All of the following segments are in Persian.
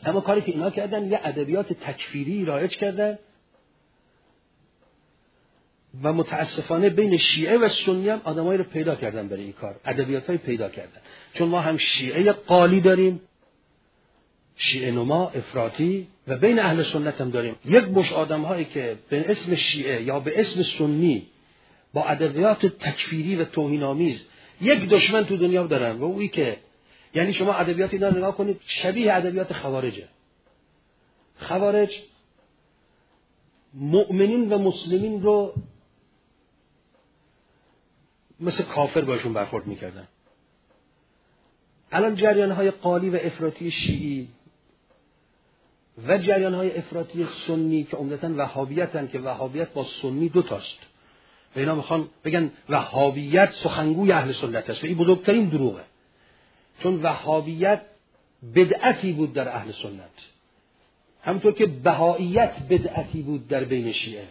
اما کاری که اینا کردن یه ادبیات تکفیری رایج کردن و متاسفانه بین شیعه و سنی هم آدمایی رو پیدا کردن برای این کار، ادبیاتای پیدا کردن. چون ما هم شیعه قالی داریم، شیعه نما افراطی، و بین اهل سنت هم داریم یک مش آدم‌هایی که به اسم شیعه یا به اسم سنی با ادبیات تکفیری و توهین‌آمیز یک دشمن تو دنیا دارن و اویی که یعنی شما ادبیات اینا نگاه کنید شبیه ادبیات خوارجه. خوارج مؤمنین و مسلمین رو مثل کافر باشون برخورد میکردن. الان جریان‌های قالی و افراطی شیعی و جریان‌های افراطی سنی که عمدتاً وهابیتن که وهابیت با سنی دو تاست و اینا میخوان بگن وهابیت سخنگوی اهل سنت است و این بزرگترین دروغه. چون وهابیت بدعتی بود در اهل سنت، همونطور که بهائیت بدعتی بود در بین شیعه،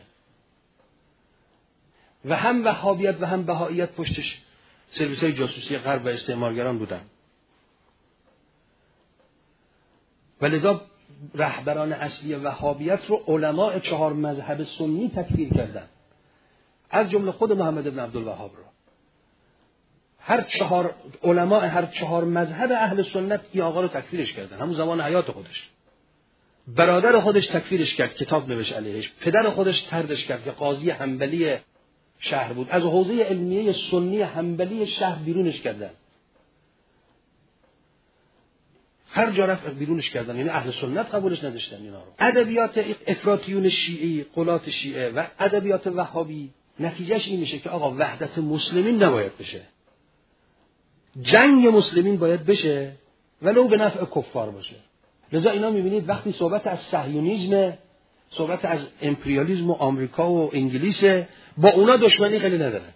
و هم وهابیت و هم بهائیت پشتش سرویس‌های جاسوسی غرب و استعمارگران بودن. ولذا رهبران اصلی وهابیت رو علماء 4 مذهب سنی تکفیر کردن، از جمله خود محمد بن عبدالوهاب رو. علماء هر 4 مذهب اهل سنت این آقا رو تکفیرش کردن، همون زمان حیات خودش. برادر خودش تکفیرش کرد، کتاب نوشت علیهش. پدر خودش طردش کرد که قاضی حنبلی شهر بود، از حوزه علمیه سنی حنبلی شهر بیرونش کردن. هر جا رفت بیرونش کردن، یعنی اهل سنت قبولش نداشتن اینا رو. ادبیات افراطیون شیعی، قلات شیعه و ادبیات وهابی نتیجهش این میشه که آقا وحدت مسلمین نباید بشه، جنگ مسلمین باید بشه ولو به نفع کفار باشه. لذا اینا میبینید وقتی صحبت از صهیونیسم، صحبت از امپریالیسم و آمریکا و انگلیس، با اونا دشمنی خیلی نداره.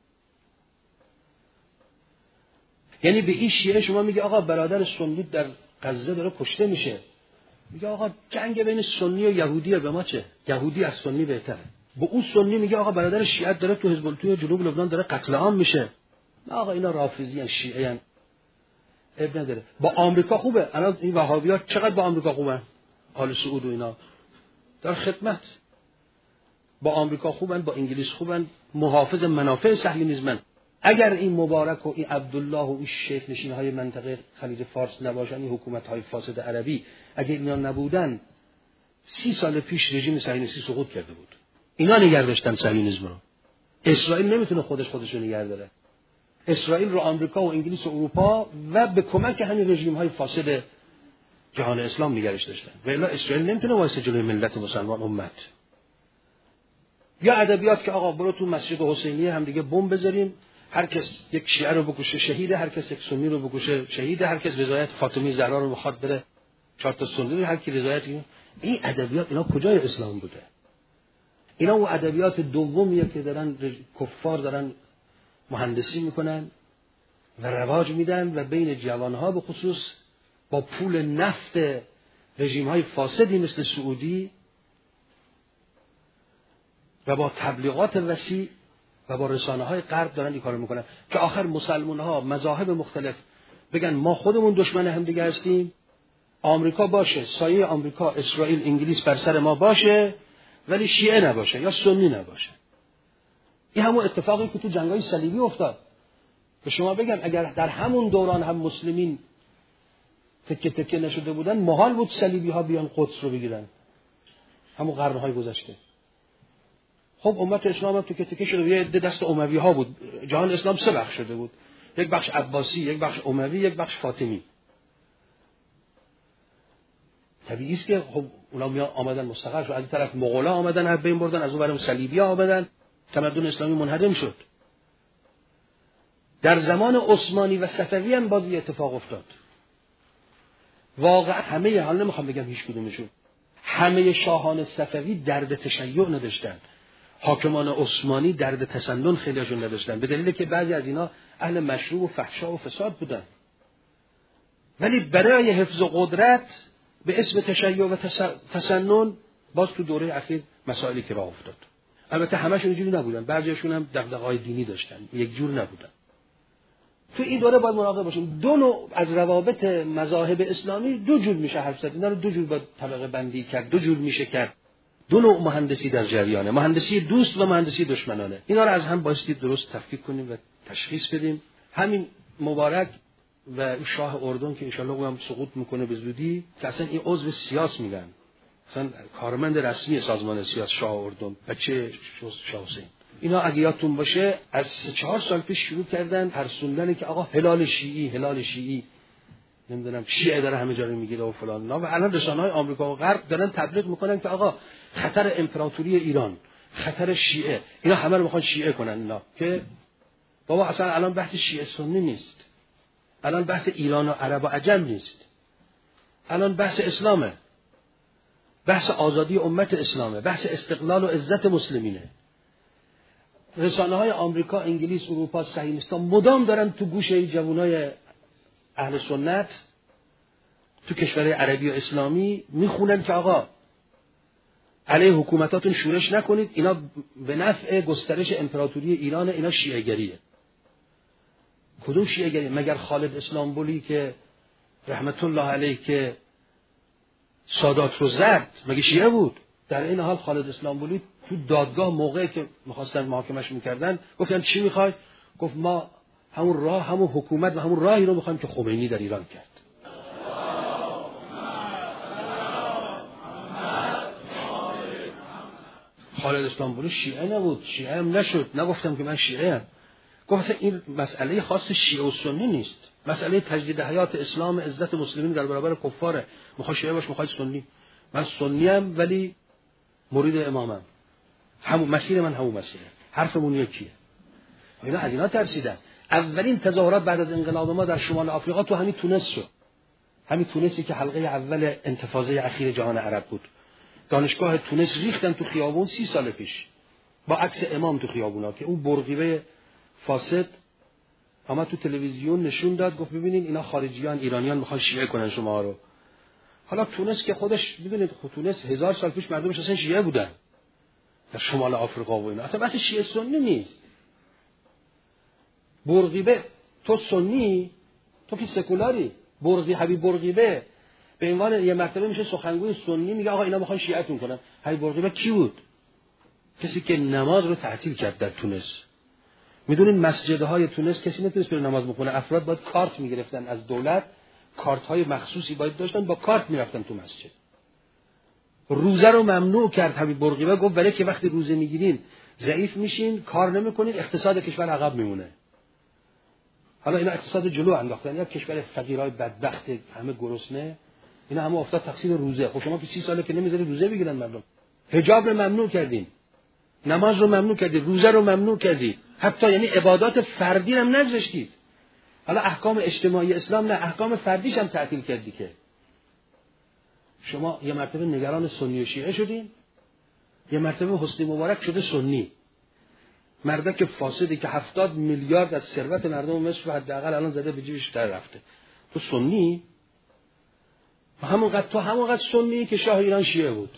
یعنی به این شیعه شما میگه آقا برادر سنی در غزه داره کشته میشه، میگه آقا جنگ بین سنی و یهودیه، به ما چه؟ یهودی از سنی بهتره. به اون سنی میگه آقا برادر شیعت داره تو حزب الله تو جنوب لبنان داره قتل عام میشه، آقا اینا رافضی ان شیعه ان، اب نداره. با آمریکا خوبه، الان این وهابیات چقدر با آمریکا خوبن، آل سعود و اینا در خدمت، با آمریکا خوبن، با انگلیس خوبن، محافظ منافع صهیونیسمن. اگر این مبارک و این عبدالله و این شیخ نشین‌های منطقه خلیج فارس نباشن، این حکومت‌های فاسد عربی اگر اینا نبودن 30 سال پیش رژیم صهیونیستی سقوط کرده بود. اینا نگه داشتن صهیونیسم رو. اسرائیل نمیتونه خودش رو نگه داره. اسرائیل رو آمریکا و انگلیس و اروپا و به کمک همین رژیم‌های فاسد جهان اسلام نگرش داشتن. و الا اسرائیل نمیتونه واسه جلوی ملت مسلمان امت. یا ادبیات که آقا برو تو مسجد حسینیه هم دیگه بمب بذاریم، هر کس یک شیعه رو بکشه شهیده، هر کس یک سنی رو بکشه شهیده، هر کس رضایت فاطمی زهرا رو بخواد بره 4 تا سنی، هر کی رضایت این ادبیات اینا کجای اسلام بوده؟ اینا اون ادبیات دومیه که دارن کفار دارن مهندسی میکنن و رواج میدن و بین جوانها به خصوص با پول نفت رژیم‌های فاسدی مثل سعودی و با تبلیغات وسیع و با رسانه‌های غرب دارن این کارو میکنن که آخر مسلمان‌ها مذاهب مختلف بگن ما خودمون دشمن هم دیگه هستیم، آمریکا باشه، سایه آمریکا، اسرائیل، انگلیس بر سر ما باشه، ولی شیعه نباشه یا سنی نباشه. این همون اتفاقی که تو جنگ‌های صلیبی افتاد. به شما بگم اگر در همون دوران هم مسلمین تکه تکه نشده بودن، محال بود صلیبی‌ها بیان قدس رو بگیرن. همون قرن‌های گذشته. خب امت اسلام هم تکه تکه شده، یه عده دست اموی‌ها بود. جهان اسلام 3 بخش شده بود. یک بخش عباسی، یک بخش اموی، یک بخش فاطمی. طبیعی است که خب اونا آمدن مستقر شد، از این طرف مغولا آمدن از بین بردن، از اون برم صلیبی‌ها آمدن، تمدن اسلامی منهدم شد. در زمان عثمانی و صفوی هم باز اتفاق افتاد. واقعا همه، حالا نمیخوام بگم هیچ کدومشون، همه شاهان صفوی درد تشیع نداشتن. حاکمان عثمانی درد تسنن خیلیشون نداشتن، به دلیل که بعضی از اینا اهل مشروب و فحشا و فساد بودن. ولی برای حفظ قدرت به اسم تشیع و تسنن باز تو دوره اخیر مسائلی که راه افتاد. البته همشون اینجوری نبودن، بعضیشون هم دغدغه‌های دینی داشتن، یک جور نبودن. تو این دوره باید مراقب باشیم. دو نوع از روابط مذاهب اسلامی دو جور میشه حرف زد، اینا رو دو جور باید طبقه بندی کرد، دو جور میشه کرد. دو نوع مهندسی در جریانه، مهندسی دوست و مهندسی دشمنانه. اینا رو از هم بایستی درست تفکیک کنیم و تشخیص بدیم. همین مبارک و شاه اردن که انشالله او هم سقوط میکنه به زودی، که اصلا این عضو سیاس میگن، اصلا کارمند رسمی سازمان سیاس شاه اردن، بچه شاه حسین. اینا اگه یادتون باشه از 4 سال پیش شروع کردن ترسوندن که آقا هلال شیعی نمیدونم شیعه داره همه جا رو میگیره و فلان، و الان رسانه‌های آمریکا و غرب دارن تبلیغ میکنن که آقا خطر امپراتوری ایران، خطر شیعه، اینا همه رو میخوان شیعه کنن. اینا که بابا اصلا الان بحث شیعه سنی نیست، الان بحث ایران و عرب و عجم نیست، الان بحث اسلامه، بحث آزادی امت اسلامه، بحث استقلال و عزت مسلمینه. رسانه‌های آمریکا، انگلیس، اروپا، صهیونیست‌ها مدام دارن تو گوشه جوانای اهل سنت تو کشورهای عربی و اسلامی میخونن که آقا علیه حکومتاتون شورش نکنید، اینا به نفع گسترش امپراتوری ایران، اینا شیعه گریه. کدوم شیعه گریه؟ مگر خالد اسلامبولی که رحمت الله علیه که سادات رو زد مگه شیعه بود؟ در این حال خالد اسلامبولی تو دادگاه موقعی که میخواستن محاکمش میکردن گفتن چی میخوای؟ گفت ما همون راه، همون حکومت و همون راهی رو میخوایم که خمینی در ایران کرد. خالد اسلامبولی شیعه نبود، شیعه هم نشد، نگفتم که من شیعه ام. گفت این مسئله خاص شیعه و سنی نیست، مسئله تجدید حیات اسلام، عزت مسلمین در برابر کفاره. میخوای شیعه باش، میخوای سنی. من سنی ام ولی مرید امامم، همون مسیر من همون مسیره، حرفمون یکیه. اینا از اینا ترسیدن. اولین تظاهرات بعد از انقلاب ما در شمال آفریقا تو همین تونس شد، همین تونسی که حلقه اول انتفاضه اخیر جهان عرب بود. دانشگاه تونس ریختن تو خیابون 30 سال پیش با عکس امام تو خیابونا، که اون برقیبه فاسد اما تو تلویزیون نشون داد، گفت ببینین اینا خارجیان ایرانیان میخوان شیعه کنن شما رو. حالا تونس که خودش میدونید تونس 1000 سال پیش مردمش اصلا شیعه بودن در شمال آفریقا و اینا، اصلا بحث شیعه سنی نیست. برقیبه تو سنی، تو که سکولاری، حبیب برقیبه به عنوان یه مرتبه میشه سخنگوی سنی، میگه آقا اینا میخوان شیعه‌تون کنن. حبیب برقیبه کی بود؟ کسی که نماز رو تعطیل کرد در تونس. میدونین مسجدهای تونس کسی نمیتونست بره نماز بخونه، افراد باید کارت میگرفتن از دولت، کارت های مخصوصی باید داشتن، با کارت میرفتن تو مسجد. روزه رو ممنوع کرد حبیب برقیبه، گفت برای که وقتی روزه میگیرین ضعیف میشین، کار نمیکنین، اقتصاد کشور عقب میمونه. حالا اینا اقتصاد جلو انداختن، یا کشور فقیرای بدبخت همه گرسنه، اینا همه افتاد تقصیر روزه. خب شما که 30 ساله که نمیذارید روزه بگیرن مردم. حجاب رو ممنوع کردین، نماز رو ممنوع کردید، روزه رو ممنوع کردید، حتی یعنی عبادات فردی هم نگذاشتید. حالا احکام اجتماعی اسلام نه، احکام فردیش هم تعطیل کردی. که شما یه مرتبه نگران سنی و شیعه شدین، یه مرتبه حسنی مبارک شده سنی، مردک فاسدی که 70 میلیارد از ثروت مردم مصر رو حداقل الان زده به جیبش در رفته. تو سنی، تو همونقدر سنی که شاه ایران شیعه بود،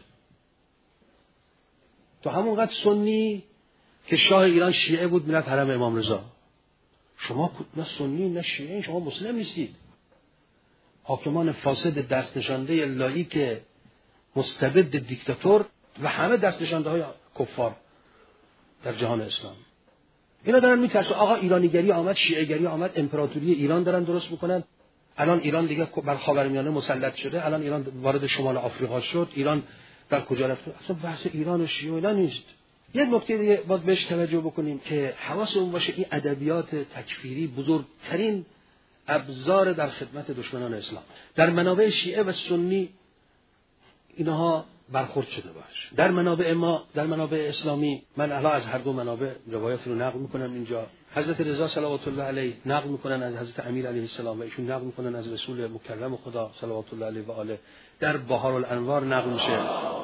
تو همونقدر سنی که شاه ایران شیعه بود میرفت حرم امام رضا. شما نه سنی نه شیعه، شما مسلم نیستید. حاکمان فاسد دست نشانده لاییک مستبد دیکتاتور و همه دست نشانده های کفار در جهان اسلام، اینا دارن میترسن آقا ایرانیگری آمد، شیعه گری آمد، امپراتوری ایران دارن درست میکنن. الان ایران دیگه بر خاورمیانه مسلط شده، الان ایران وارد شمال آفریقا شد، ایران در کجا رفته؟ اصلا بحث ایران و شیعه اینا نیست. یک نکته دیگه باید بهش توجه بکنیم که حواسمون باشه این ادبیات تکفیری بزرگترین ابزار در خدمت دشمنان اسلام. در منابع شیعه و سنی اینها برخورد شده باشه. در منابع ما، در منابع اسلامی، من الان از هر دو منابع روایت رو نقل میکنم اینجا. حضرت رضا صلوات الله علیه نقل میکنن از حضرت امیر علیه السلام و ایشون نقل میکنن از رسول مکرم خدا صلوات الله علیه و آله. در بهار الانوار نقل میشه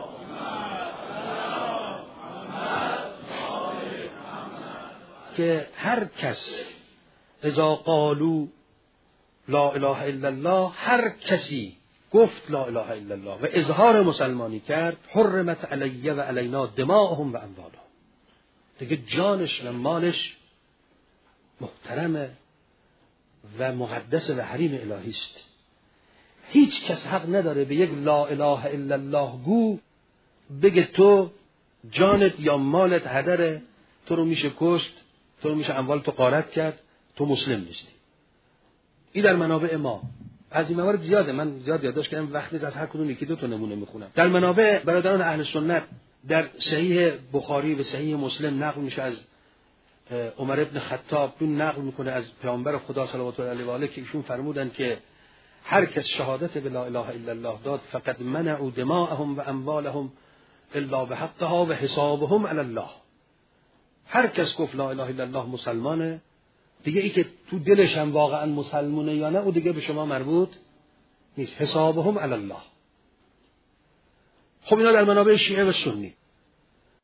که هر کس اذا قالوا لا اله الا الله، هر کسی گفت لا اله الا الله و اظهار مسلمانی کرد، حرمت علیه و علینا دماءهم و اموالهم، دیگه جانش و مالش محترمه و مقدس و حریم الهی است. هیچ کس حق نداره به یک لا اله الا الله گو بگه تو جانت یا مالت هدره، تو رو میشه کشت، تو رو میشه اموال تو غارت کرد، تو مسلم نیستی. این در منابع ما از این موارد زیاده، من زیاد یادداشت کردم، وقتی از هر کدوم یکی دو تا نمونه میخونم. در منابع برادران اهل سنت در صحیح بخاری و صحیح مسلم نقل میشه از عمر ابن خطاب، اون نقل میکنه از پیامبر خدا صلوات الله علیه و آله که ایشون فرمودن که هر کس شهادت به لا اله الا الله داد فقط منعوا دماءهم و اموالهم الا بحقها و حسابهم علی الله. هر کس گفت لا اله الا الله مسلمانه، دیگه ای که تو دلش هم واقعا مسلمونه یا نه او دیگه به شما مربوط نیست. حسابهم علی الله. خب اینا در منابع شیعه و سنی.